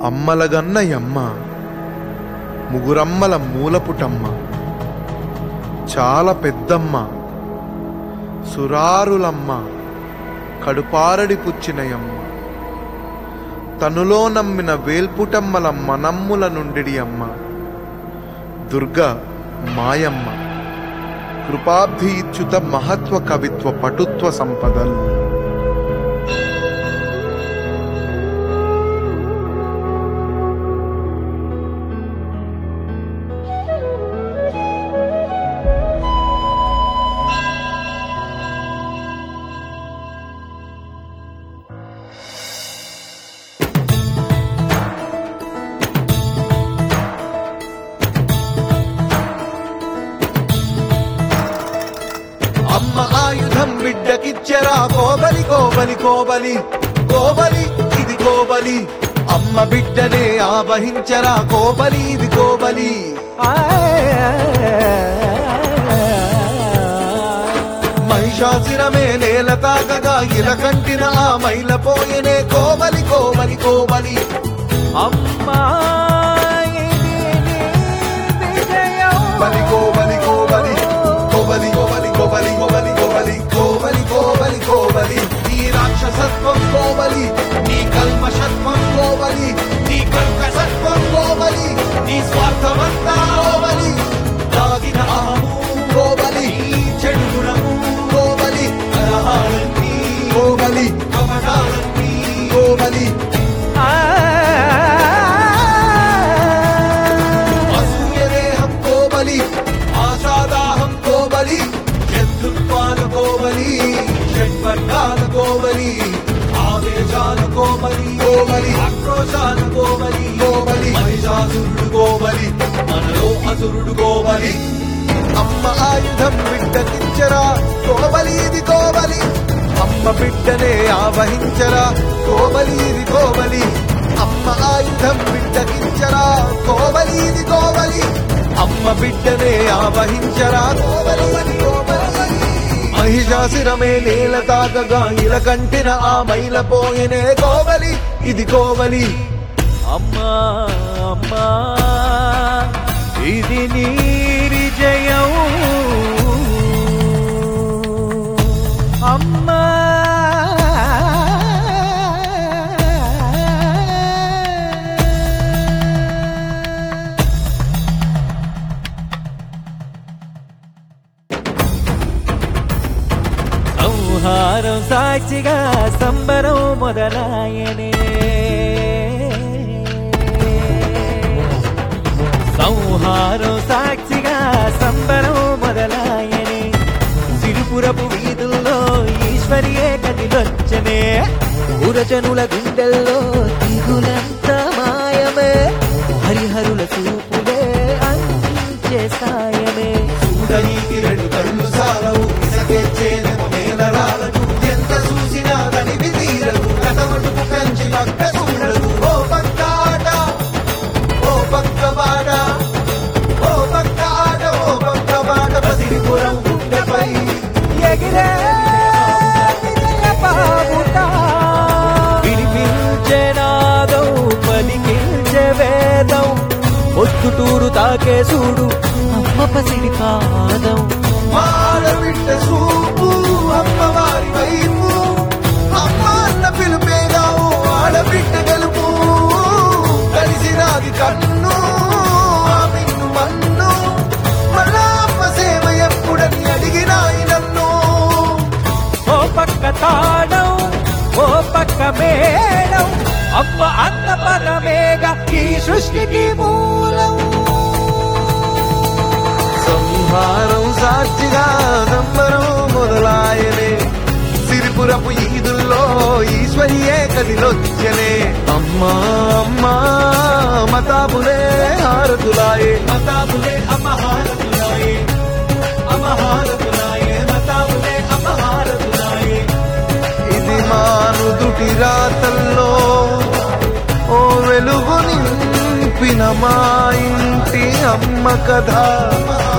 అమ్మలగన్నయమ్మ, ముగురమ్మల మూలపుటమ్మ, చాలా పెద్దమ్మ, సురారులమ్మ, కడుపారడి పుచ్చినయమ్మ, తనులో నమ్మిన వేల్పుటమ్మల మనమ్ముల నుండిడి అమ్మ, దుర్గా మాయమ్మ, కృపాబ్ధి ఇచ్యుత మహత్వ కవిత్వ పటుత్వ సంపదలు. అమ్మ ఆయుధం బిడ్డకిచ్చెరా కోబలి కోబలి కోబలి కోబలి ఇది కోబలి, అమ్మ బిడ్డనే ఆవహించరా కోబలి ఇది కోబలి. మహిషాసురమే నేల తాకగా ఇలకంటిన ఆ మైల పోయనే కోబలి కోబలి కోబలి. అమ్మా బలి కోబలి కోబలి కోబలి కోబలి కోబలి కోబలి కోబలి కోబలి కోబలి కోబలి. నీ రాక్షసత్వం కోబలి, నీ కల్మషత్వం కోబలి, నీ కర్కశత్వం కోబలి, నీ స్వార్థమంతా కోబలి, తాగిన ఆము కోబలి, చెడు గుణము కోబలి, కలహాలన్నీ కోబలి, కపటాలన్నీ కోబలి. అసూయదేహం కోబలి, ఆశాదాహం కోబలి, శత్రుత్వాల కోబలి, షడ్వర్గాల కోబలి, ఆవేశాల కోబలి కోబలి, ఆక్రోశాల కోబలి కోబలి, మహిషాసురుడు కోబలి, మనలో అసురుడు కోబలి. అమ్మ ఆయుధం బిడ్డకిచ్చరా కోబలి ఇది కోబలి, అమ్మ బిడ్డనే ఆవహించరా కోబలి ఇది కోబలి. అమ్మ ఆయుధం బిడ్డకిచ్చరా కోబలి ఇది కోబలి, అమ్మ బిడ్డనే ఆవహించరా కోబలి ఇది కోబలి. మహిషాసురమే నేల తాకగా ఇలకంటిన ఆ మైల పోయనే కోబలి ఇది కోబలి. అమ్మా అమ్మా ఇది నీ విజయం అమ్మా. సంహారం సాక్షిగా సంబరం మొదలాయనే, సంహారం సాక్షిగా సంబరం మొదలాయనే, సిరిపురపు వీధుల్లో ఈశ్వరియే కదిలొచ్చనే, పురజనుల గుండెల్లో దిగులంత మాయమే, హరిహరుల చూపులే అందించే సాయమే. చూడనీకి రెండు కళ్ళు సాలవు, ఇసకెచ్చేదెమో నేలరాలకు, ఎంత చూసినా తనివి తీరదు, కటమటుకు కంచి పక్క చూడదు. ఓ పక్క ఆట ఓ పక్క బాట, ఓ పక్క ఆట ఓ పక్క బాట, పసిరిపురం గుండెపై ఎగిరే బాబుట, వినిపించే నాదం పలికించే వేదం, ఒత్తుటూరు తాకే చూడు అమ్మ పసిడి పాదం. ఆడబిడ్డ చూపు అమ్మవారి వైపు, అమ్మ అన్న పిలుపేగావు ఆడబిడ్డ గెలుపు, కలిసిరాది కన్ను మిన్ను మన్ను, మళ్ళా అమ్మ సేవ ఎప్పుడని అడిగినాయి నన్ను. ఓ పక్క తాళం ఓ పక్క మేళం, అమ్మ అన్న పదమేగా ఈ సృష్టికి మూలం. సంహారం సాక్షిగా సంబరం మొదలాయనే, సిరిపురపు ఈదుల్లో ఈశ్వరియే కదిలొచ్చనే. అమ్మా అమ్మా మతాబులే హారతులాయే, మతాబులే అమ్మ హారతులాయే, అమ్మ హారతులాయే, మతాబులే అమ్మ హారతులాయే. ఇది మానుదుటి రాతల్లో ఓ వెలుగు నింపిన మా ఇంటి అమ్మ కథ.